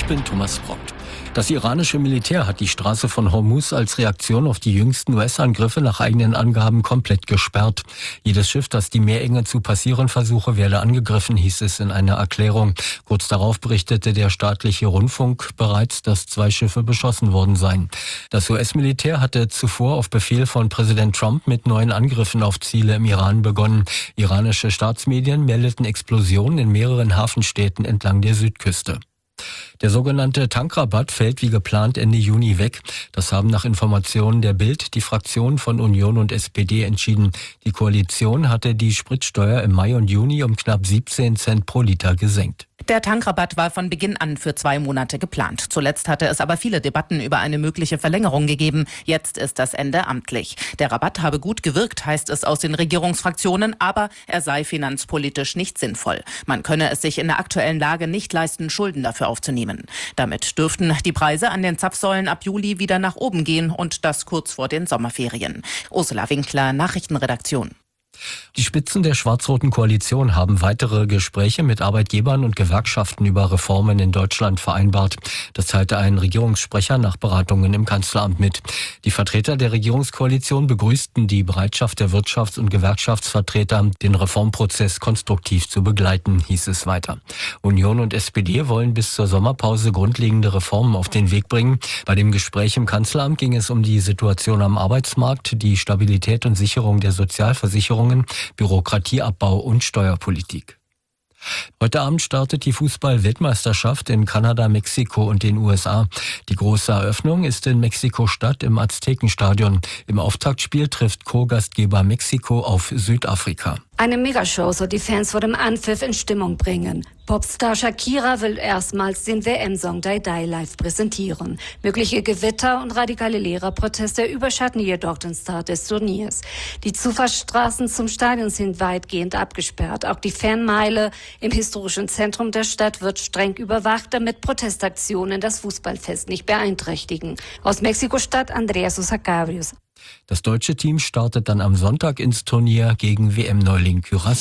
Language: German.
bin Thomas Brockt. Das iranische Militär hat die Straße von Hormuz als Reaktion auf die jüngsten US-Angriffe nach eigenen Angaben komplett gesperrt. Jedes Schiff, das die Meerenge zu passieren versuche, werde angegriffen, hieß es in einer Erklärung. Kurz darauf berichtete der staatliche Rundfunk bereits, dass 2 Schiffe beschossen worden seien. Das US-Militär hatte zuvor auf Befehl von Präsident Trump mit neuen Angriffen auf Ziele im Iran begonnen. Iranische Staatsmedien meldeten Explosionen in mehreren Hafenstädten entlang der Südküste. Der sogenannte Tankrabatt fällt wie geplant Ende Juni weg. Das haben nach Informationen der Bild die Fraktionen von Union und SPD entschieden. Die Koalition hatte die Spritsteuer im Mai und Juni um knapp 17 Cent pro Liter gesenkt. Der Tankrabatt war von Beginn an für 2 Monate geplant. Zuletzt hatte es aber viele Debatten über eine mögliche Verlängerung gegeben. Jetzt ist das Ende amtlich. Der Rabatt habe gut gewirkt, heißt es aus den Regierungsfraktionen, aber er sei finanzpolitisch nicht sinnvoll. Man könne es sich in der aktuellen Lage nicht leisten, Schulden dafür aufzunehmen. Damit dürften die Preise an den Zapfsäulen ab Juli wieder nach oben gehen und das kurz vor den Sommerferien. Ursula Winkler, Nachrichtenredaktion. Die Spitzen der schwarz-roten Koalition haben weitere Gespräche mit Arbeitgebern und Gewerkschaften über Reformen in Deutschland vereinbart. Das teilte ein Regierungssprecher nach Beratungen im Kanzleramt mit. Die Vertreter der Regierungskoalition begrüßten die Bereitschaft der Wirtschafts- und Gewerkschaftsvertreter, den Reformprozess konstruktiv zu begleiten, hieß es weiter. Union und SPD wollen bis zur Sommerpause grundlegende Reformen auf den Weg bringen. Bei dem Gespräch im Kanzleramt ging es um die Situation am Arbeitsmarkt, die Stabilität und Sicherung der Sozialversicherung, Bürokratieabbau und Steuerpolitik. Heute Abend startet die Fußball-Weltmeisterschaft in Kanada, Mexiko und den USA. Die große Eröffnung ist in Mexiko-Stadt im Aztekenstadion. Im Auftaktspiel trifft Co-Gastgeber Mexiko auf Südafrika. Eine Megashow soll die Fans vor dem Anpfiff in Stimmung bringen. Popstar Shakira will erstmals den WM-Song Die Die live präsentieren. Mögliche Gewitter und radikale Lehrerproteste überschatten jedoch den Start des Turniers. Die Zufahrtsstraßen zum Stadion sind weitgehend abgesperrt. Auch die Fanmeile im historischen Zentrum der Stadt wird streng überwacht, damit Protestaktionen das Fußballfest nicht beeinträchtigen. Aus Mexiko-Stadt Andrea Sosa Cabrios. Das deutsche Team startet dann am Sonntag ins Turnier gegen WM-Neuling Curaçao.